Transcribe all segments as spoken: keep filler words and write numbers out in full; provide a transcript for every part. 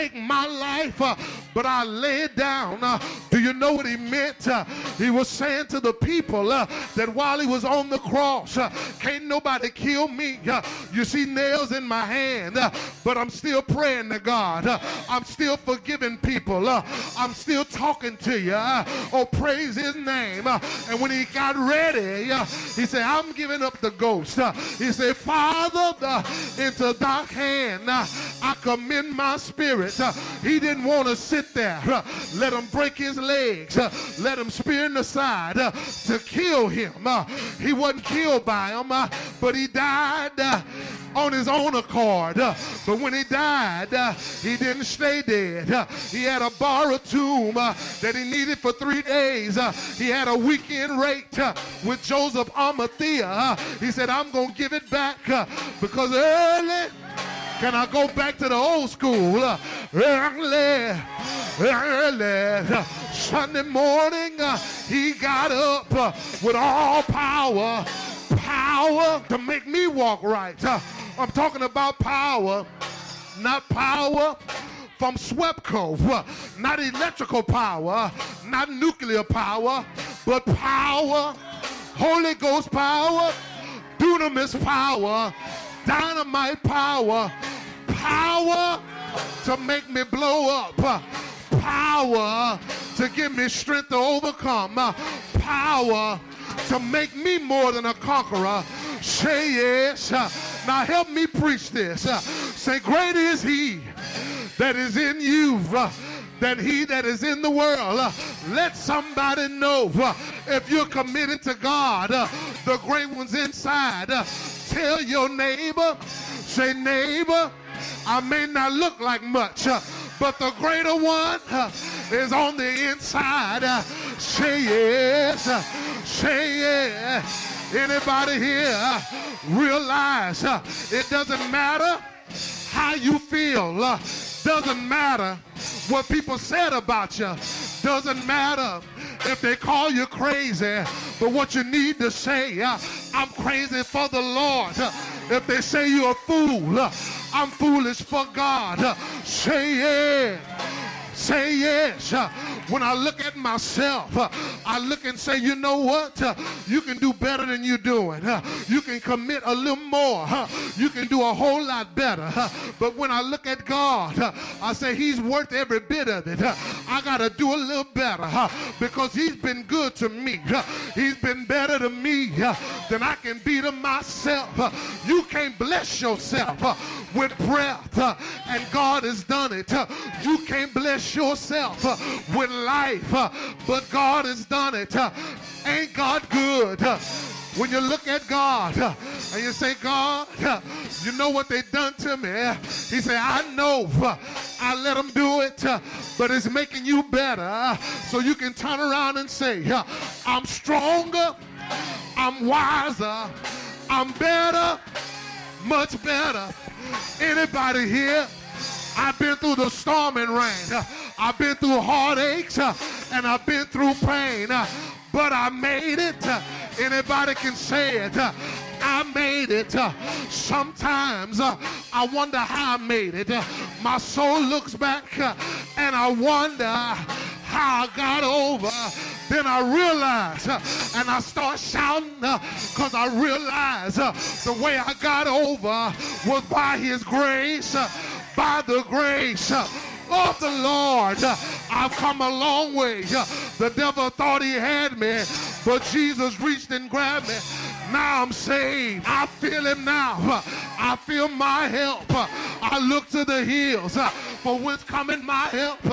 take my life, uh, but I lay it down. Uh, do you know what he meant? Uh, he was saying to the people uh, that while he was on the cross, uh, can't nobody kill me. Uh, you see nails in my hand, uh, but I'm still praying to God. Uh, I'm still forgiving people. Uh, I'm still talking to you. Uh, oh, praise his name. Uh, and when he got ready, uh, he said, I'm giving up the ghost. Uh, he said, Father, uh, into thy hand uh, I commend my spirit. Uh, he didn't want to sit there. Uh, let him break his legs. Uh, let him spear in the side uh, to kill him. Uh, he wasn't killed by him, uh, but he died uh, on his own accord. Uh, but when he died, uh, he didn't stay dead. Uh, he had a borrowed tomb uh, that he needed for three days. Uh, he had a weekend rate uh, with Joseph Arimathea. Uh, he said, I'm going to give it back uh, because early, can I go back to the old school? Uh, early, early, uh, Sunday morning, uh, he got up uh, with all power, power to make me walk right. Uh, I'm talking about power, not power from SWEPCO, uh, not electrical power, not nuclear power, but power, Holy Ghost power, dunamis power, dynamite power, power to make me blow up, uh, power to give me strength to overcome, uh, power to make me more than a conqueror. Say yes. Uh, now help me preach this. Uh, say, great is he that is in you uh, than he that is in the world. Uh, let somebody know uh, if you're committed to God, uh, the great one's inside. Uh, tell your neighbor, say, neighbor, I may not look like much, uh, but the greater one uh, is on the inside. Uh, say yes, uh, say yes. Anybody here uh, realize uh, it doesn't matter how you feel, uh, doesn't matter what people said about you, doesn't matter if they call you crazy, but what you need to say, uh, I'm crazy for the Lord. Uh, if they say you're a fool, uh, I'm foolish for God. Uh, say yeah. Say yes. Uh, when I look at myself, uh, I look and say, you know what? Uh, you can do better than you're doing. Uh, you can commit a little more. Uh, you can do a whole lot better. Uh, but when I look at God, uh, I say he's worth every bit of it. Uh, I got to do a little better uh, because he's been good to me. Uh, he's been better to me uh, than I can be to myself. Uh, you can't bless yourself uh, with breath, uh, and God has done it. Uh, you can't bless yourself uh, with life, uh, but God has done it. Uh, ain't God good? Uh, when you look at God uh, and you say, God, uh, you know what they done to me. He said, I know uh, I let them do it, uh, but it's making you better. Uh, so you can turn around and say, uh, I'm stronger, I'm wiser, I'm better, much better. Anybody here? I've been through the storm and rain. I've been through heartaches and I've been through pain, but I made it. Anybody can say it. I made it. Sometimes I wonder how I made it. My soul looks back and I wonder how I got over. Then I realize and I start shouting because I realize the way I got over was by his grace. By the grace of the Lord, I've come a long way. The devil thought he had me, but Jesus reached and grabbed me. Now I'm saved. I feel him now. I feel my help. I look to the hills for whence coming my help.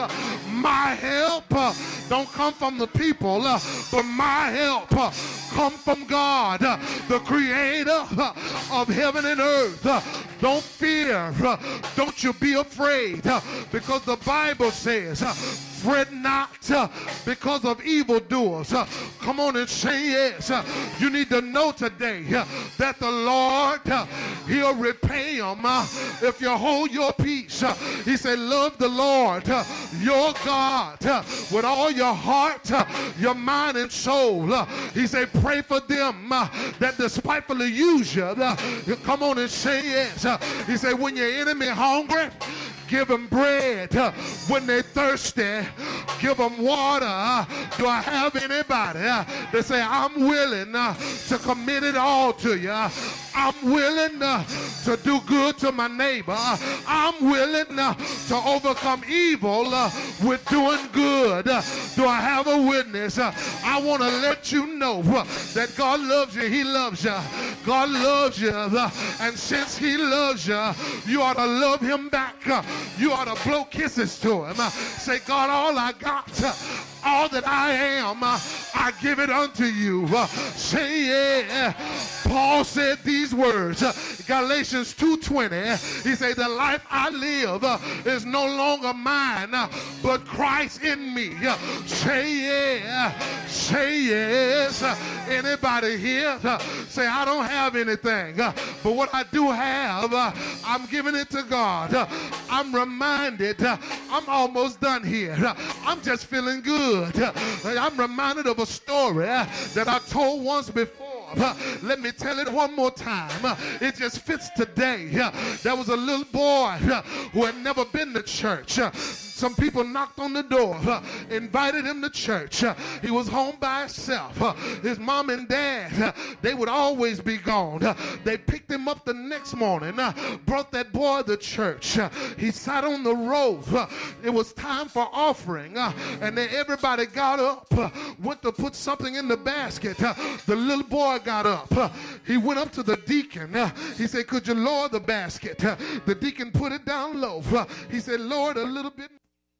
My help don't come from the people, but my help come from God, the creator of heaven and earth. Don't fear. Don't you be afraid, because the Bible says, fret not because of evildoers. Come on and say yes. You need to know today that the Lord, he'll repay them if you hold your peace. He said, love the Lord, your God, with all your heart, your mind, and soul. He said, pray for them that despitefully use you. Come on and say yes. He said, when your enemy hungry, Give them bread uh, when they're thirsty. Give them water. Uh, do I have anybody uh, that say, I'm willing uh, to commit it all to you? I'm willing uh, to do good to my neighbor. I'm willing uh, to overcome evil uh, with doing good. Uh, do I have a witness? Uh, I want to let you know uh, that God loves you. He loves you. God loves you. Uh, and since he loves you, you ought to love him back. Uh, you ought to blow kisses to him. Uh, say, God, all I got, uh, all that I am, uh, I give it unto you. Uh, say, yeah. Paul said these words, uh, Galatians two twenty. He said, the life I live uh, is no longer mine, uh, but Christ in me. Uh, say yeah, say yes. Uh, anybody here? Uh, say, I don't have anything, uh, but what I do have, uh, I'm giving it to God. Uh, I'm reminded, uh, I'm almost done here. Uh, I'm just feeling good. Uh, I'm reminded of a story uh, that I told once before. Uh, let me tell it one more time. Uh, it just fits today. Uh, there was a little boy uh, who had never been to church. Uh, Some people knocked on the door, uh, invited him to church. Uh, he was home by himself. Uh, his mom and dad, uh, they would always be gone. Uh, they picked him up the next morning, uh, brought that boy to church. Uh, he sat on the row. Uh, it was time for offering, uh, and then everybody got up, uh, went to put something in the basket. Uh, the little boy got up. Uh, he went up to the deacon. Uh, he said, could you lower the basket? Uh, the deacon put it down low. Uh, he said, Lord, a little bit.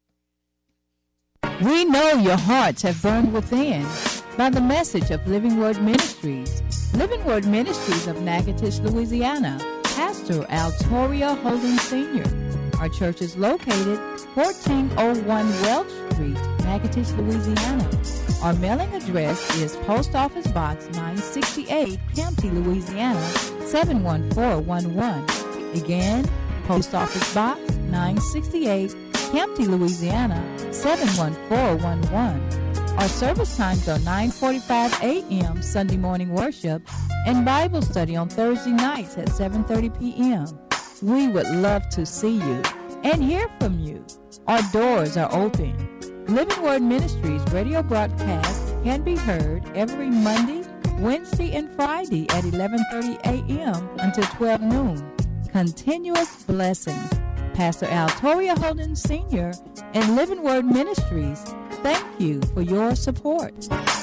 We know your hearts have burned within by the message of Living Word Ministries. Living Word Ministries of Natchitoches, Louisiana. Pastor Altoria Holden Senior Our church is located fourteen oh one Welch Street, Natchitoches, Louisiana. Our mailing address is Post Office Box nine sixty-eight, Campty, Louisiana, seven one four one one. Again, Post Office Box nine sixty-eight, Campty, Louisiana, seven one four one one. Our service times are nine forty-five a.m. Sunday morning worship and Bible study on Thursday nights at seven thirty p.m. We would love to see you and hear from you. Our doors are open. Living Word Ministries radio broadcast can be heard every Monday, Wednesday, and Friday at eleven thirty a.m. until twelve noon. Continuous blessings. Pastor Altoria Holden Senior and Living Word Ministries, thank you for your support.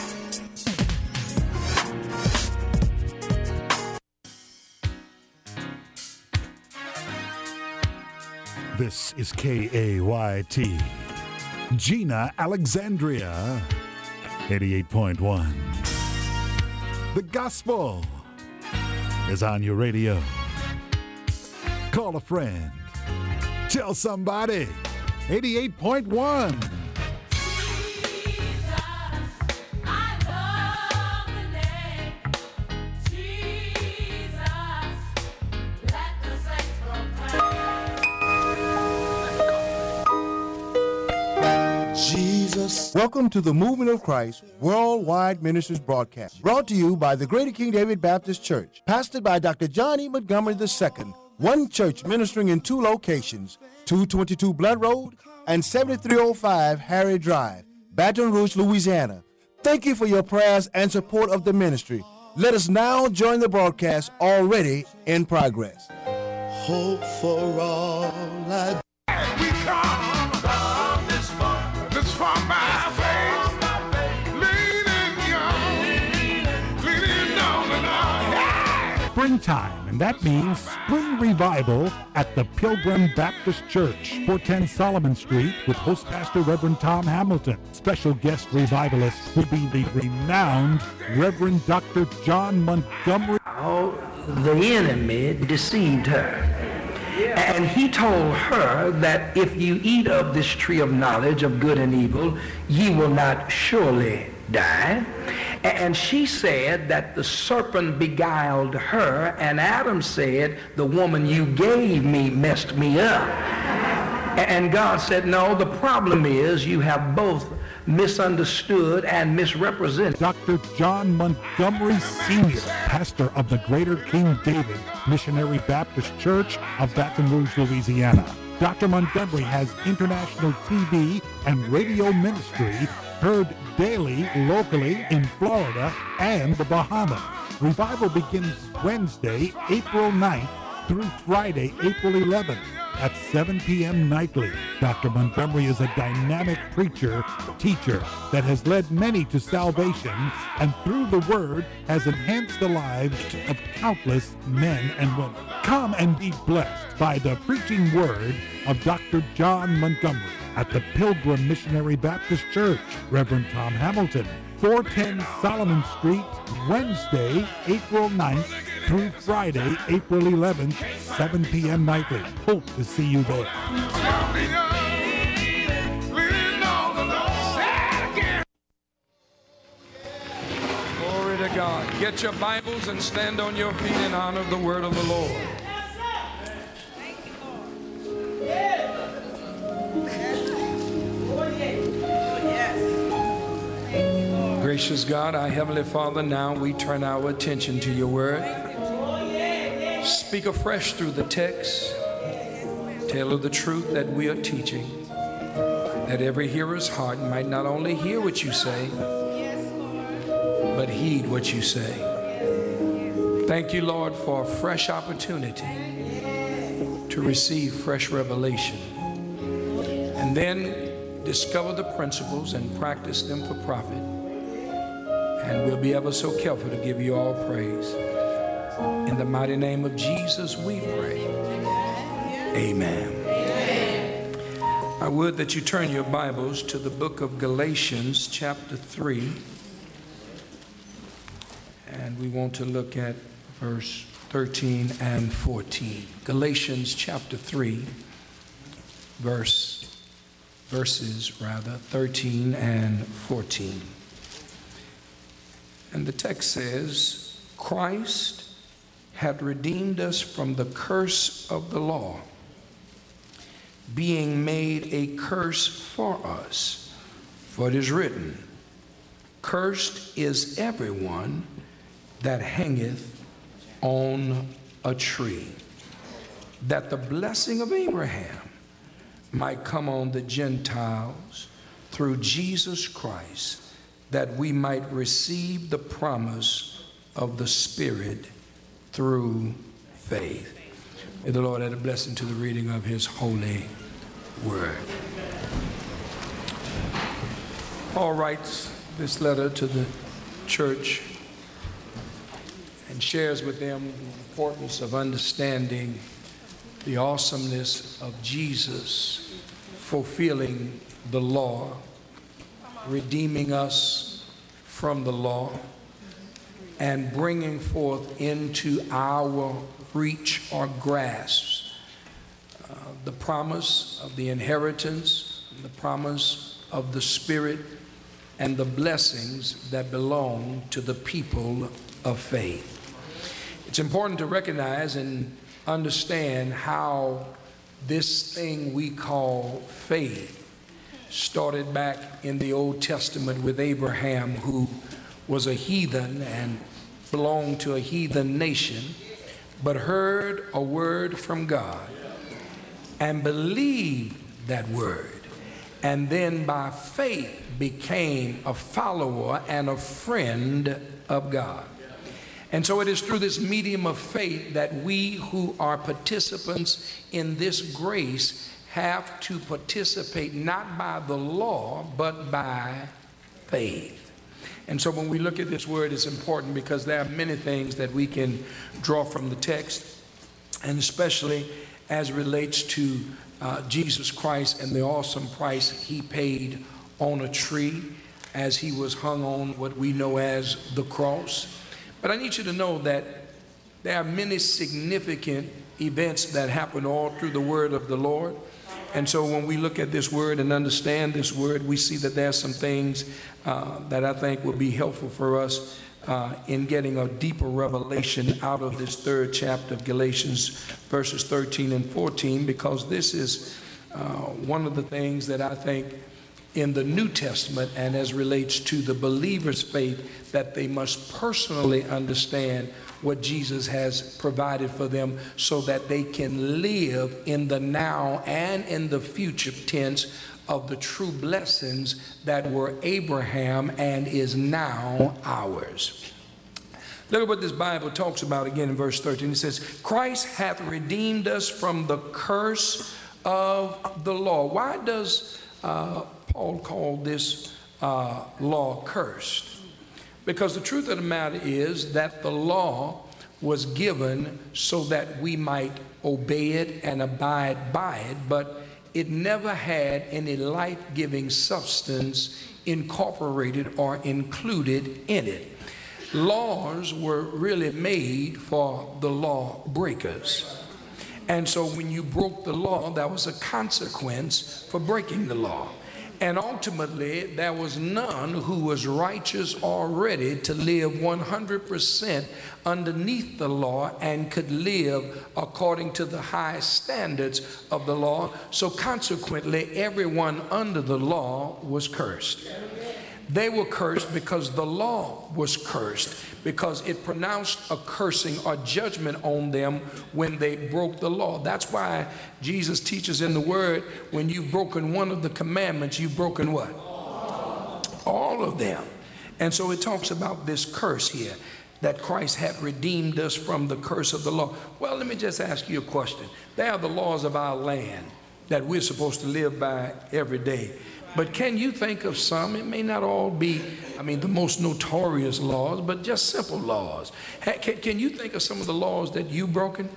This is K A Y T, Gina, Alexandria, eighty-eight point one. The gospel is on your radio. Call a friend. Tell somebody. eighty-eight point one. Welcome to the Movement of Christ Worldwide Ministries broadcast, brought to you by the Greater King David Baptist Church, pastored by Doctor John E. Montgomery the Second, one church ministering in two locations, two twenty-two Blunt Road and seventy-three oh five Harry Drive, Baton Rouge, Louisiana. Thank you for your prayers and support of the ministry. Let us now join the broadcast already in progress. Hope for all I We come from this far, this far by faith, leaning young, leaning on and on. Yeah. Springtime, and that means spring revival at the Pilgrim Baptist Church, four ten Solomon Street, with host pastor Reverend Tom Hamilton. Special guest revivalist will be the renowned Reverend Doctor John Montgomery. Oh, the enemy deceived her. And he told her that if you eat of this tree of knowledge of good and evil, ye will not surely die. And she said that the serpent beguiled her, and Adam said, the woman you gave me messed me up. And God said, no, the problem is you have both misunderstood and misrepresented. Doctor John Montgomery Senior, pastor of the Greater King David Missionary Baptist Church of Baton Rouge, Louisiana. Doctor Montgomery has international T V and radio ministry heard daily locally in Florida and the Bahamas. Revival begins Wednesday, April ninth through Friday, April eleventh at seven p.m. nightly. Doctor Montgomery is a dynamic preacher, teacher that has led many to salvation and through the word has enhanced the lives of countless men and women. Come and be blessed by the preaching word of Doctor John Montgomery at the Pilgrim Missionary Baptist Church, Reverend Tom Hamilton, four ten Solomon Street, Wednesday, April ninth through Friday, April eleventh, seven p.m. nightly. Hope to see you there. Glory to God. Get your Bibles and stand on your feet in honor of the word of the Lord. Gracious God, our Heavenly Father, now we turn our attention to your word. Speak afresh through the text. Tell the truth that we are teaching, that every hearer's heart might not only hear what you say, but heed what you say. Thank you, Lord, for a fresh opportunity to receive fresh revelation and then discover the principles and practice them for profit. And we'll be ever so careful to give you all praise. In the mighty name of Jesus, we pray. Amen. Amen. I would that you turn your Bibles to the book of Galatians, chapter three. And we want to look at verse thirteen and fourteen. Galatians, chapter three, verse, verses rather, thirteen and fourteen. And the text says, Christ hath redeemed us from the curse of the law, being made a curse for us. For it is written, Cursed is everyone that hangeth on a tree, that the blessing of Abraham might come on the Gentiles through Jesus Christ, that we might receive the promise of the Spirit through faith. May the Lord add a blessing to the reading of his holy word. Paul writes this letter to the church and shares with them the importance of understanding the awesomeness of Jesus fulfilling the law, redeeming us from the law, and bringing forth into our reach or grasp uh, the promise of the inheritance, the promise of the Spirit, and the blessings that belong to the people of faith. It's important to recognize and understand how this thing we call faith started back in the Old Testament with Abraham, who was a heathen and belonged to a heathen nation, but heard a word from God and believed that word, and then by faith became a follower and a friend of God. And so it is through this medium of faith that we who are participants in this grace have to participate not by the law, but by faith. And so when we look at this word, it's important because there are many things that we can draw from the text, and especially as it relates to uh, Jesus Christ and the awesome price he paid on a tree as he was hung on what we know as the cross. But I need you to know that there are many significant events that happen all through the word of the Lord. And so when we look at this word and understand this word, we see that there are some things uh, that I think will be helpful for us uh, in getting a deeper revelation out of this third chapter of Galatians, verses thirteen and fourteen, because this is uh, one of the things that I think in the New Testament and as relates to the believer's faith, that they must personally understand what Jesus has provided for them so that they can live in the now and in the future tense of the true blessings that were Abraham and is now ours. Look at what this Bible talks about again in verse thirteen. It says, Christ hath redeemed us from the curse of the law. Why does uh, Paul call this uh, law cursed? Because the truth of the matter is that the law was given so that we might obey it and abide by it, but it never had any life-giving substance incorporated or included in it. Laws were really made for the law breakers. And so when you broke the law, that was a consequence for breaking the law. And ultimately, there was none who was righteous already to live one hundred percent underneath the law and could live according to the high standards of the law. So consequently, everyone under the law was cursed. They were cursed because the law was cursed, because it pronounced a cursing or judgment on them when they broke the law. That's why Jesus teaches in the Word, when you've broken one of the commandments, you've broken what? All of them. And so it talks about this curse here, that Christ had redeemed us from the curse of the law. Well, let me just ask you a question. There are the laws of our land that we're supposed to live by every day. But can you think of some? It may not all be, I mean, the most notorious laws, but just simple laws. Can, can you think of some of the laws that you've broken?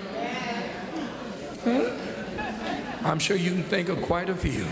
Hmm? I'm sure you can think of quite a few.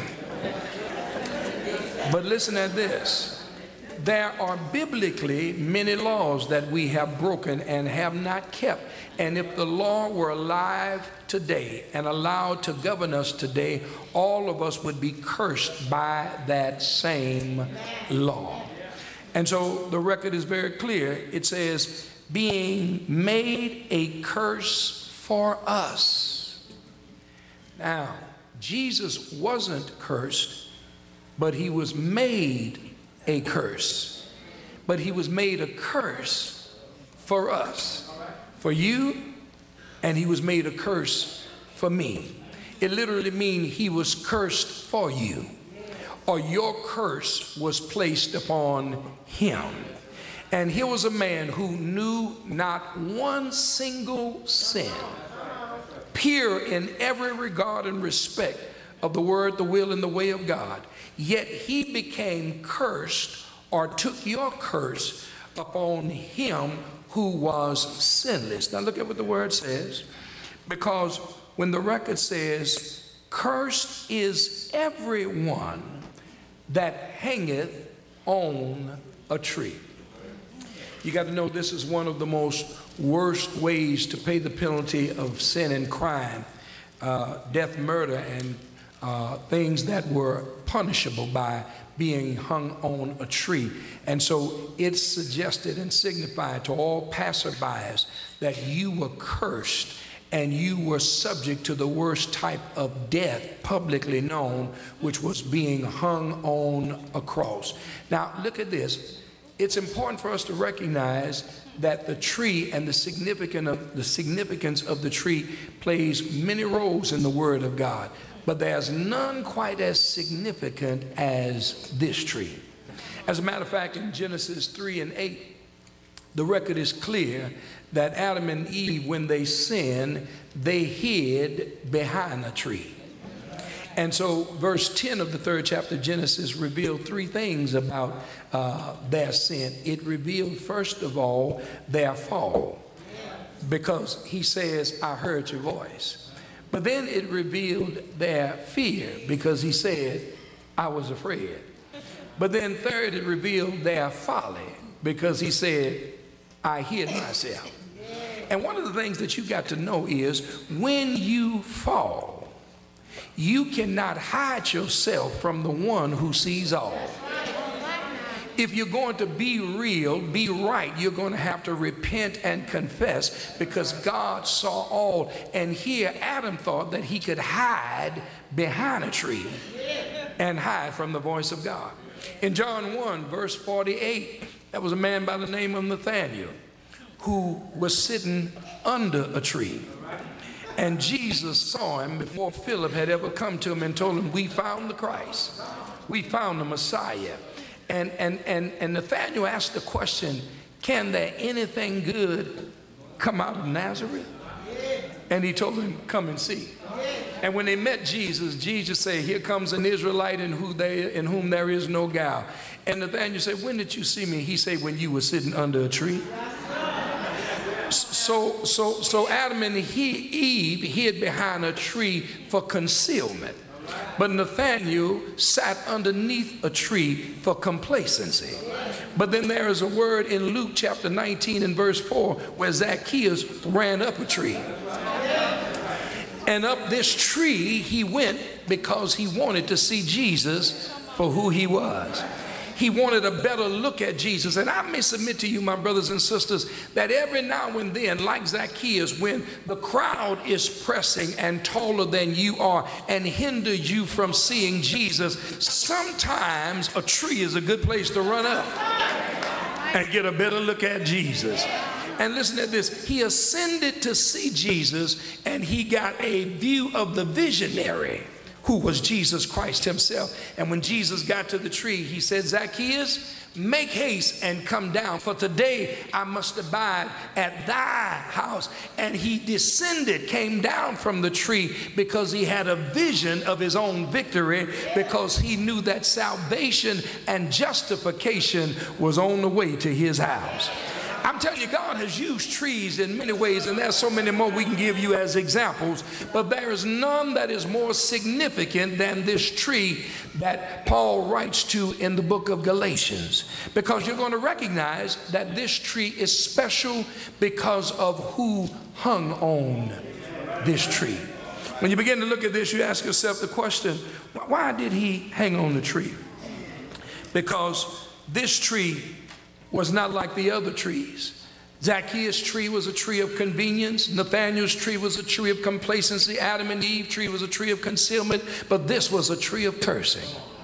But listen at this. There are biblically many laws that we have broken and have not kept. And if the law were alive today and allowed to govern us today, all of us would be cursed by that same law. And so the record is very clear. It says, being made a curse for us. Now, Jesus wasn't cursed, but he was made a curse. But he was made a curse for us, for you, and he was made a curse for me. It literally means he was cursed for you, or your curse was placed upon him. And here was a man who knew not one single sin, pure in every regard and respect of the word, the will, and the way of God. Yet he became cursed, or took your curse upon him who was sinless. Now look at what the word says. Because when the record says, cursed is everyone that hangeth on a tree. You got to know this is one of the most worst ways to pay the penalty of sin and crime, uh, death, murder, and uh, things that were punishable by being hung on a tree. And so it's suggested and signified to all passerbys that you were cursed and you were subject to the worst type of death publicly known, which was being hung on a cross. Now look at this. It's important for us to recognize that the tree and the significance of the significance of the tree plays many roles in the Word of God. But there's none quite as significant as this tree. As a matter of fact, in Genesis three and eight, the record is clear that Adam and Eve, when they sinned, they hid behind a tree. And so verse ten of the third chapter of Genesis revealed three things about uh, their sin. It revealed, first of all, their fall, because he says, I heard your voice. But then it revealed their fear, because he said, I was afraid. But then third, it revealed their folly, because he said, I hid myself. And one of the things that you got to know is when you fall, you cannot hide yourself from the one who sees all. If you're going to be real, be right, you're going to have to repent and confess, because God saw all. And here Adam thought that he could hide behind a tree. and hide from the voice of God. In John one, verse forty-eight, there was a man by the name of Nathanael who was sitting under a tree. And Jesus saw him before Philip had ever come to him and told him, we found the Christ. We found the Messiah. And, and, and, and Nathanael asked the question, can there anything good come out of Nazareth? And he told him, come and see. And when they met Jesus, Jesus said, here comes an Israelite in, who they, in whom there is no guile. And Nathanael said, when did you see me? He said, when you were sitting under a tree. So, so, so Adam and he, Eve hid behind a tree for concealment. But Nathanael sat underneath a tree for complacency. But then there is a word in Luke chapter nineteen and verse four where Zacchaeus ran up a tree. And up this tree he went because he wanted to see Jesus for who he was. He wanted a better look at Jesus. And I may submit to you, my brothers and sisters, that every now and then, like Zacchaeus, when the crowd is pressing and taller than you are and hinder you from seeing Jesus, sometimes a tree is a good place to run up and get a better look at Jesus. And listen to this. He ascended to see Jesus, and he got a view of the visionary, who was Jesus Christ himself. And when Jesus got to the tree, he said, Zacchaeus, make haste and come down, for today I must abide at thy house. And he descended, came down from the tree because he had a vision of his own victory, because he knew that salvation and justification was on the way to his house. I'm telling you, God has used trees in many ways, and there's so many more we can give you as examples, but there is none that is more significant than this tree that Paul writes to in the book of Galatians, because you're going to recognize that this tree is special because of who hung on this tree. When you begin to look at this, you ask yourself the question, why did he hang on the tree? Because this tree was not like the other trees. Zacchaeus' tree was a tree of convenience. Nathanael's tree was a tree of complacency. Adam and Eve tree was a tree of concealment. But this was a tree of cursing.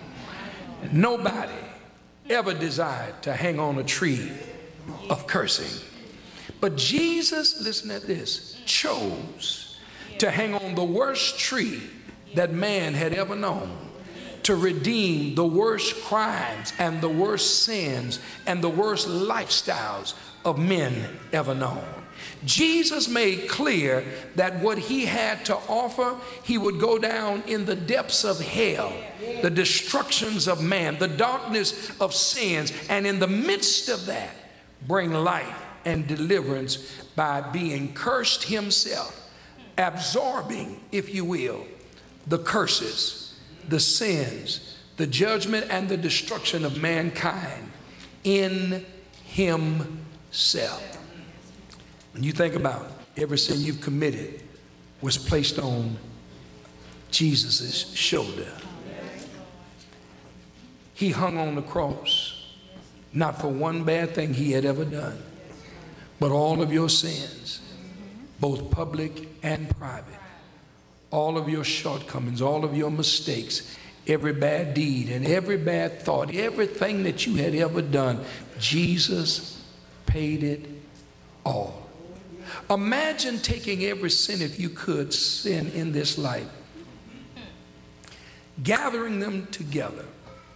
Nobody ever desired to hang on a tree of cursing. But Jesus, listen at this, chose to hang on the worst tree that man had ever known, to redeem the worst crimes and the worst sins and the worst lifestyles of men ever known. Jesus made clear that what he had to offer, he would go down in the depths of hell, the destructions of man, the darkness of sins, and in the midst of that, bring life and deliverance by being cursed himself, absorbing, if you will, the curses, the sins, the judgment, and the destruction of mankind in himself. When you think about every sin you've committed was placed on Jesus' shoulder. He hung on the cross, not for one bad thing he had ever done, but all of your sins, both public and private. All of your shortcomings, all of your mistakes, every bad deed and every bad thought, everything that you had ever done, Jesus paid it all. Imagine taking every sin, if you could, sin in this life, gathering them together,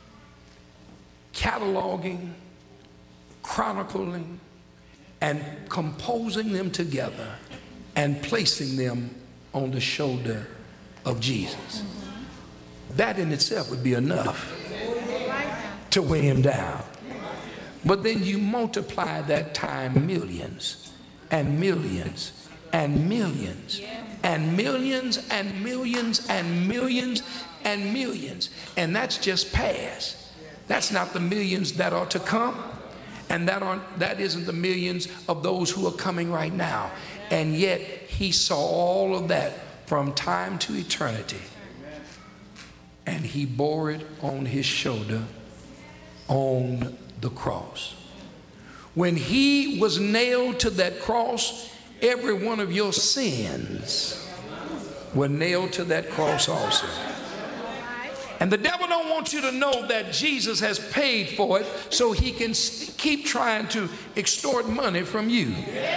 cataloging, chronicling, and composing them together and placing them on the shoulder of Jesus. That in itself would be enough to weigh him down. But then you multiply that time millions and millions and millions and millions and millions and millions and millions. And that's just past. That's not the millions that are to come. And that aren't, that isn't the millions of those who are coming right now. And yet he saw all of that from time to eternity. And he bore it on his shoulder on the cross. When he was nailed to that cross, every one of your sins were nailed to that cross also. And the devil don't want you to know that Jesus has paid for it so he can keep trying to extort money from you.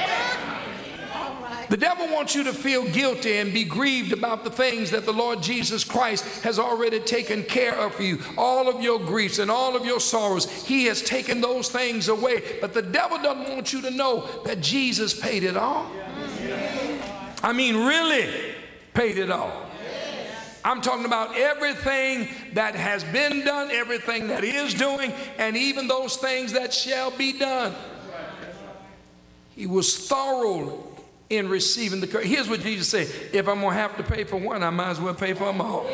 The devil wants you to feel guilty and be grieved about the things that the Lord Jesus Christ has already taken care of for you. All of your griefs and all of your sorrows, he has taken those things away. But the devil doesn't want you to know that Jesus paid it all. I mean, really paid it all. I'm talking about everything that has been done, everything that is doing, and even those things that shall be done. He was thorough in receiving the curse. Here's what Jesus said: if I'm going to have to pay for one, I might as well pay for them all.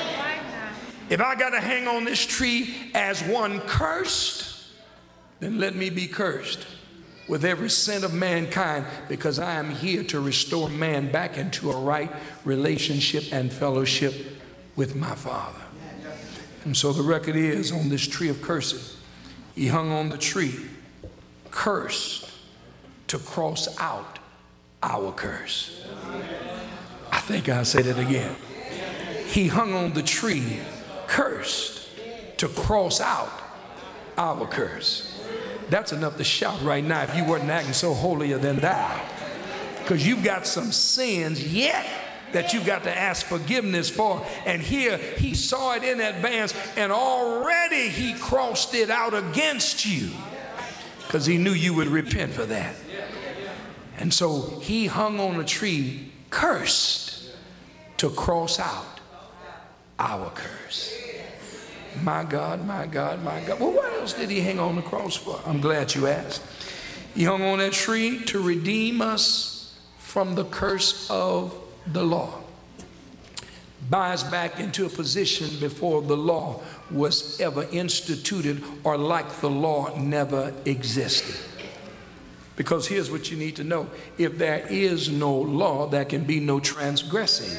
If I got to hang on this tree as one cursed, then let me be cursed with every sin of mankind, because I am here to restore man back into a right relationship and fellowship with my Father. And so the record is, on this tree of cursing, he hung on the tree, cursed, to cross out our curse. I think I'll say that again. He hung on the tree, cursed, to cross out our curse. That's enough to shout right now if you weren't acting so holier than thou. Because you've got some sins yet that you got to ask forgiveness for. And here he saw it in advance, and already he crossed it out against you because he knew you would repent for that. And so he hung on a tree, cursed, to cross out our curse. My God, my God, my God. Well, what else did he hang on the cross for? I'm glad you asked. He hung on that tree to redeem us from the curse of the law. Buy us back into a position before the law was ever instituted, or like the law never existed. Because here's what you need to know: if there is no law, there can be no transgressing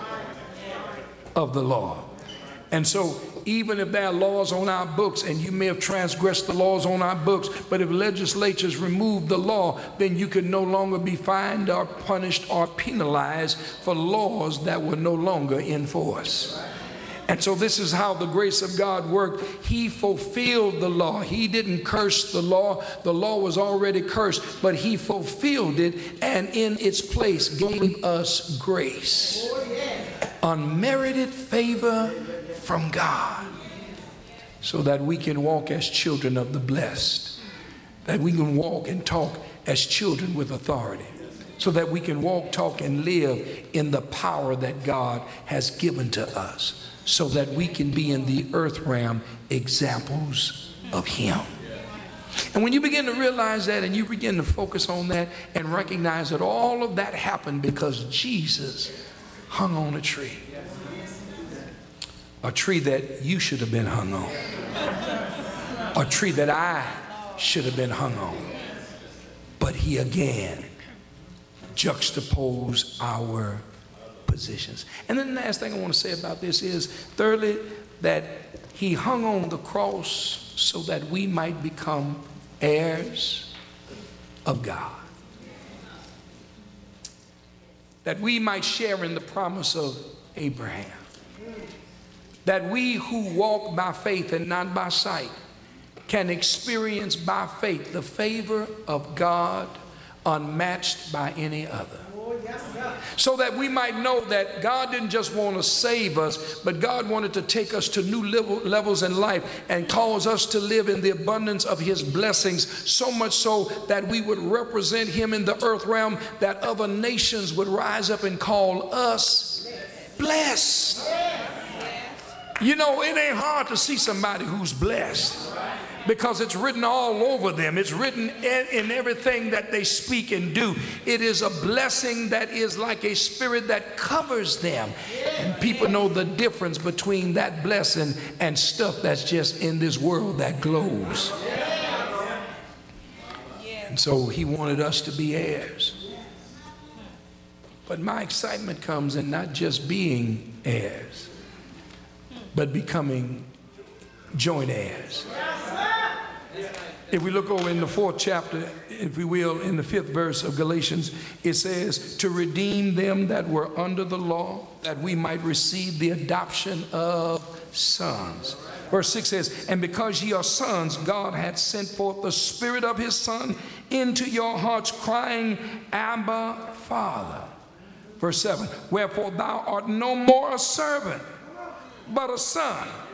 of the law. And so even if there are laws on our books, and you may have transgressed the laws on our books, but if legislatures remove the law, then you could no longer be fined or punished or penalized for laws that were no longer in force. And so this is how the grace of God worked. He fulfilled the law. He didn't curse the law. The law was already cursed, but he fulfilled it, and in its place gave us grace. Unmerited favor from God, so that we can walk as children of the blessed, that we can walk and talk as children with authority, so that we can walk, talk, and live in the power that God has given to us, so that we can be in the earth realm examples of him. And when you begin to realize that, and you begin to focus on that and recognize that all of that happened because Jesus hung on a tree. A tree that you should have been hung on. A tree that I should have been hung on. But he again juxtaposed our positions. And then the last thing I want to say about this is, thirdly, that he hung on the cross so that we might become heirs of God. That we might share in the promise of Abraham. That we who walk by faith and not by sight can experience by faith the favor of God unmatched by any other. So that we might know that God didn't just want to save us, but God wanted to take us to new level, levels in life and cause us to live in the abundance of his blessings, so much so that we would represent him in the earth realm, that other nations would rise up and call us blessed. You know, it ain't hard to see somebody who's blessed, because it's written all over them. It's written in, in everything that they speak and do. It is a blessing that is like a spirit that covers them. And people know the difference between that blessing and stuff that's just in this world that glows. And so he wanted us to be heirs. But my excitement comes in not just being heirs, but becoming joint heirs. If we look over in the fourth chapter, if we will, in the fifth verse of Galatians, it says, to redeem them that were under the law, that we might receive the adoption of sons. Verse six says, and because ye are sons, God hath sent forth the Spirit of his Son into your hearts, crying, Abba, Father. Verse seven, wherefore thou art no more a servant, but a son.